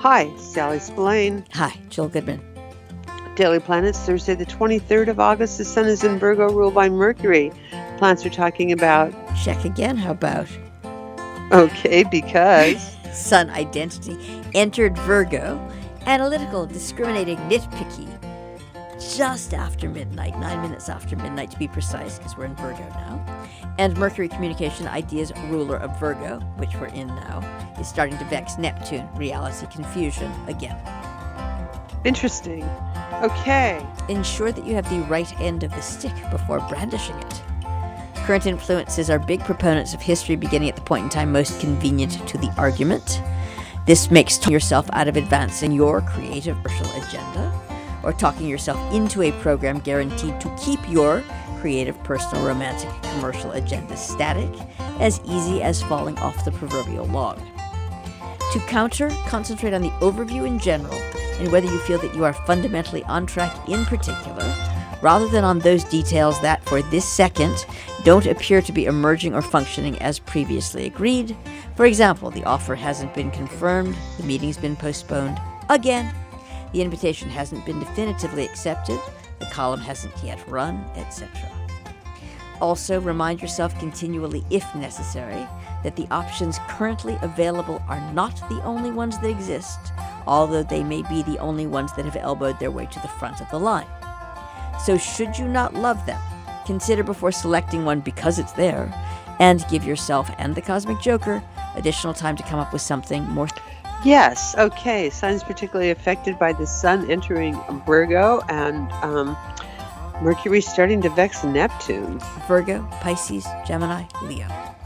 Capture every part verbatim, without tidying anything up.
Hi, Sally Spillane. Hi, Jill Goodman. Daily Planets, Thursday the twenty-third of August. The Sun is in Virgo, ruled by Mercury. Plants are talking about... Check again, how about? Okay, because... Sun identity entered Virgo. Analytical, discriminating, nitpicky. Just after midnight, nine minutes after midnight to be precise, because we're in Virgo now. And Mercury communication, ideas, ruler of Virgo, which we're in now, is starting to vex Neptune, reality confusion again. Interesting. Okay. Ensure that you have the right end of the stick before brandishing it. Current influences are big proponents of history beginning at the point in time most convenient to the argument. This makes talking yourself out of advancing your creative personal agenda, or talking yourself into a program guaranteed to keep your creative, personal, romantic, commercial agenda static, as easy as falling off the proverbial log. To counter, concentrate on the overview in general and whether you feel that you are fundamentally on track in particular, rather than on those details that, for this second, don't appear to be emerging or functioning as previously agreed. For example, the offer hasn't been confirmed, the meeting's been postponed again, the invitation hasn't been definitively accepted, the column hasn't yet run, et cetera. Also, remind yourself continually, if necessary, that the options currently available are not the only ones that exist, although they may be the only ones that have elbowed their way to the front of the line. So should you not love them, consider before selecting one because it's there, and give yourself and the Cosmic Joker additional time to come up with something more... Yes, okay. Sun's particularly affected by the Sun entering Virgo and um, Mercury starting to vex Neptune. Virgo, Pisces, Gemini, Leo.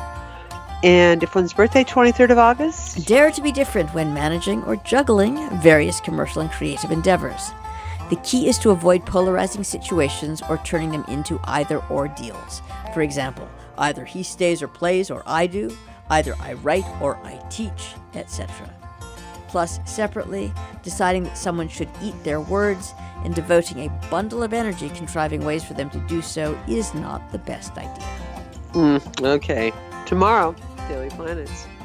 And if one's birthday, twenty-third of August? Dare to be different when managing or juggling various commercial and creative endeavors. The key is to avoid polarizing situations or turning them into either-or deals. For example, either he stays or plays or I do, either I write or I teach, et cetera. Plus, separately, deciding that someone should eat their words and devoting a bundle of energy contriving ways for them to do so is not the best idea. Mm, okay. Tomorrow, Daily Planets.